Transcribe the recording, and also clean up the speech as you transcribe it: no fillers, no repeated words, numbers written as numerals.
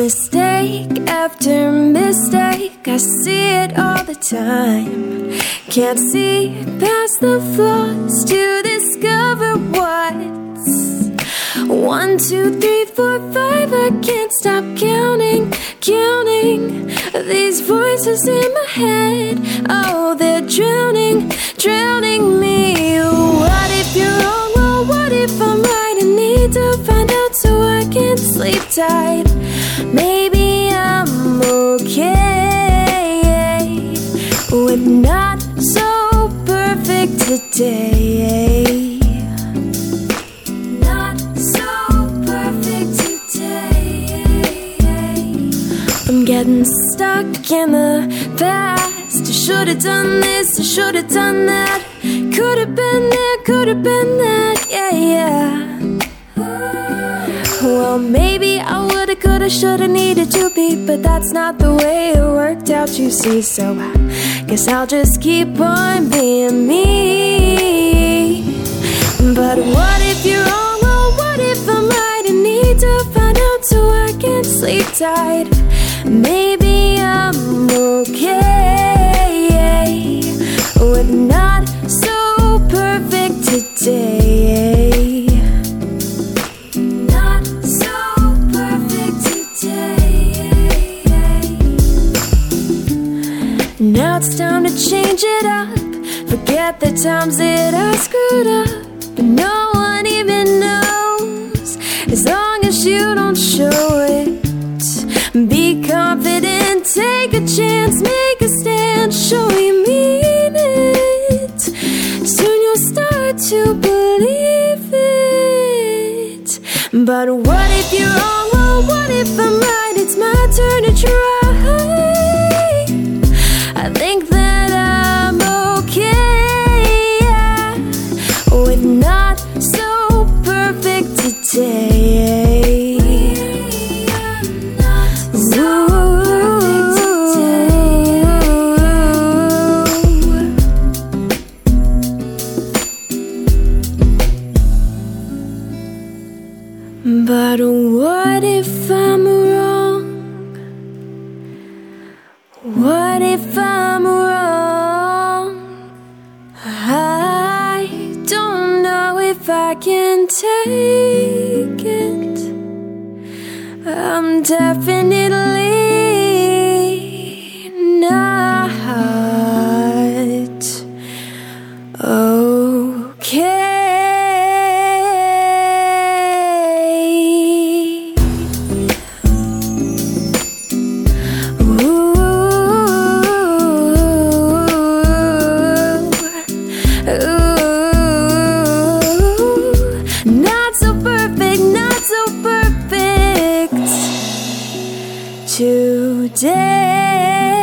Mistake after mistake, I see it all the time. Can't see past the flaws to discover what's 1, 2, 3, 4, 5. I can't stop counting these voices in my head. Oh, they're drowning me. What if you're wrong? Well, what if I'm right? I need to find out so I can sleep tight. Maybe I'm okay with not so perfect today. Not so perfect today. I'm getting stuck in the past. I should've done this, I should've done that. Could've been there, could've been that. Yeah. Well, maybe I would've, could've, should've, needed to be, but that's not the way it worked out, you see. So I guess I'll just keep on being me. But what if you're wrong? Well, what if I'm right? I need to find out so I can sleep tight. Maybe I'm okay with not so perfect today. Not so perfect today. Now it's time to change it up. Forget the times that I screwed up, but no one even knows as long as you don't show it. Be confident, take a chance, make a stand, show you mean it. Soon you'll start to believe it. But what if you're wrong? Well, what if I'm right? It's my turn to try. I think that I'm okay, yeah, with not so perfect today. But what if I'm wrong? What if I'm wrong? I don't know if I can take it. I'm definitely not okay. Not so perfect today.